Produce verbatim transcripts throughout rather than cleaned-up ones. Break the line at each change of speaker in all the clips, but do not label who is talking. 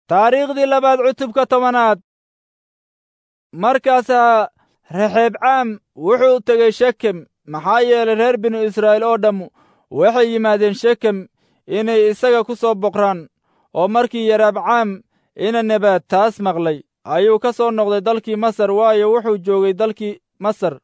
taariikhdii labaad cutubka tobanaad. markaasaa rexeebcaam wuxuu tegey shekem, maxaa yeelay reer binu israa'iil oo dhammu waxay yimaadeen shekem inay isaga ku soo boqraan. oo markii yareebcaam ina nebaad taas maqlay, ayuu ka soo noqday dalkii masar, waayo wuxuu joogay dalkii masar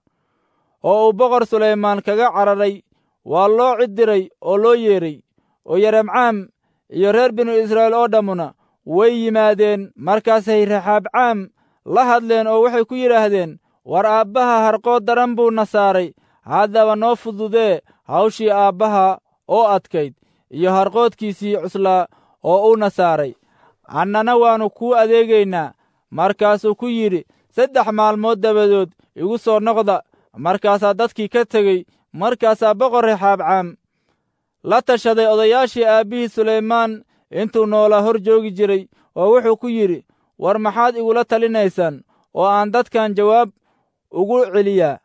oo uu boqor sulaymaan kaga cararay. waa loo cid diray oo loo yeedhay, oo yareebcaam iyo reer binu israa'iil oo dhammuna way yimaadeen. markaasay rexaabcaam la hadleen oo waxay ku yidhaahdeen, war aabbaha harqood daran buu na saaray, haddaba noo fududee hawshii aabbaha oo adkayd iyo harqoodkiisii cuslaa oo uuna saaray, annana waannu kuu adeegaynaa. markaasuu ku yidhi, saddex maalmood dabadood igu soo noqda. markaasaa dadkii ka tegey. markaasaa boqor rexaabcaam la tashaday odayaashii aabbihii sulaymaan intuu noolaa hor joogi jiray, oo wuxuu ku yidhi, war maxaad igula talinaysaan oo aan dadkan jawaab ugu celiyaa?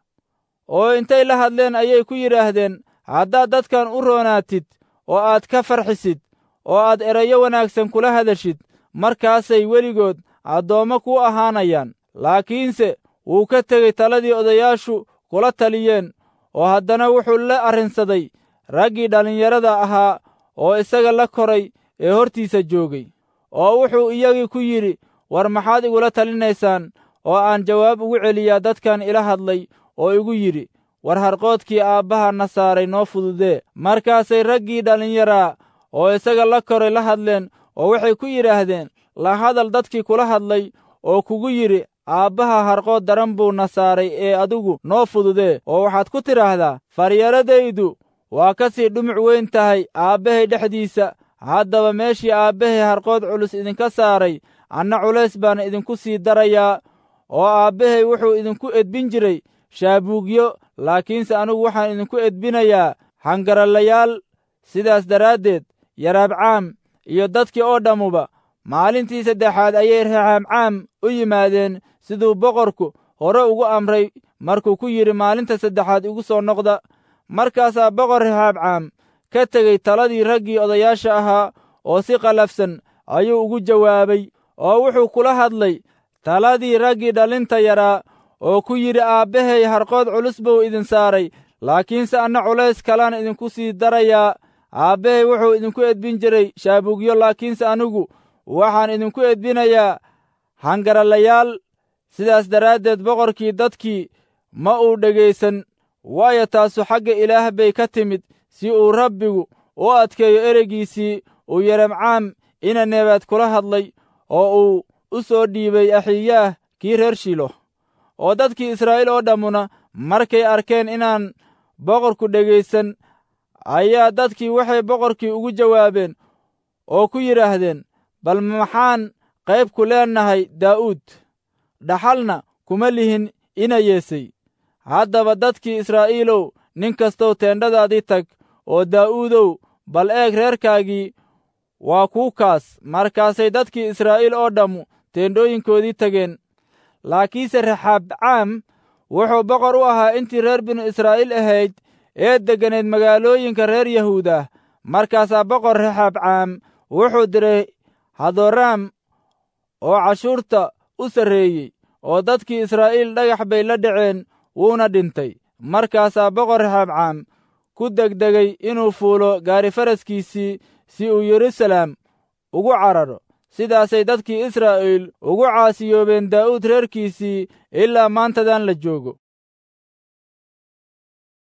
oo intay la hadleen ayay ku yidhaahdeen, haddaad dadkan u roonaatid oo aad ka farxisid oo aad erayo wanaagsan kula hadashid, markaasay weligood addoommo kuu ahaanayaan. laakiinse wuu ka tegey taladii odayaashu kula taliyeen, oo haddana wuxuu la arrinsaday raggii dhallinyarada ahaa oo isaga la koray ee hortiisa joogay. oo wuxuu iyagii ku yidhi, war maxaad igula talinaysaan oo aan jawaab ugu celiyaa dadkan ila hadlay oo igu yidhi, war harqoodkii aabbaha na saaray noo fududee? markaasay raggii dhallinyaraa oo isaga la koray la hadleen, oo waxay ku yidhaahdeen, la hadal dadkii kula hadlay oo kugu yidhi, aabbaha harqood daran buu na saaray ee adigu noo fududee. oo waxaad ku tidhaahdaa, faryaradaydu waa ka sii dhumuc weyn tahay aabbahay dhexdiisa. haddaba meeshii aabbahay harqood culus idinka saaray, anna culays baan idinku sii darayaa. oo aabbahay wuxuu idinku edbin jiray shaabuugyo, laakiinse anugu waxaan idinku edbinayaa hangaralayaal. sidaas daraaddeed yareebcaam iyo dadkii oo dhammuba maalintii saddexaad ayay rexaabcaam u yimaadeen siduu boqorku hore ugu amray, markuu ku yidhi, maalinta saddexaad igu soo noqda. markaasaa boqor rexaabcaam ka tegey taladii raggii odayaasha ahaa, oo si qallafsan ayuu ugu jawaabay. oo wuxuu kula hadlay taladii raggii dhallinta yaraa, oo ku yidhi, aabbahay harqood culus buu idin saaray, laakiinse anna culays kalaan idinku sii darayaa. aabbahay wuxuu idinku edbin jiray shaabuugyo, laakiinse anigu waxaan idinku edbinayaa hangaralayaal. sidaas daraaddeed boqorkii dadkii ma uu dhegaysan, waayo taasu xagga ilaah bay ka timid, si uu rabbigu u adkeeyo ereygiisii uu yareebcaam ina nebaad kula hadlay, oo uu u soo dhiibay axiyaah kii reer shilo. oo dadkii israa'iil oo dhammuna markay arkeen inaan boqorku dhegaysan, ayaa dadkii waxay boqorkii ugu jawaabeen oo ku yidhaahdeen, bal maxaan qayb ku leennahay daa'uud? dhaxalna kuma lihin ina yeesay. haddaba dadkii israa'iilow, nin kastow teendhadaadii tag, oo daa'uudow bal eeg reerkaagii waa kuu kaas. markaasay dadkii israa'iil oo dhammu teendhooyinkoodii tageen. laakiinse rexaabcaam wuxuu boqor u ahaa intii reer binu israa'iil ahayd ee degganayd magaalooyinka reer yahuudah. markaasaa boqor rexaabcaam wuxuu diray hadoraam oo cashuurta u sarreeyey, oo dadkii israa'iil dhagax bay la dhaceen, wuuna dhintay. markaasaa boqor rexaabcaam ku degdegay inuu fuulo gaari faraskiisii si uu yeruusalaam ugu cararo. sidaasay dadkii israa'iil ugu caasiyoobeen daa'uud reerkiisii ilaa maantadan la joogo.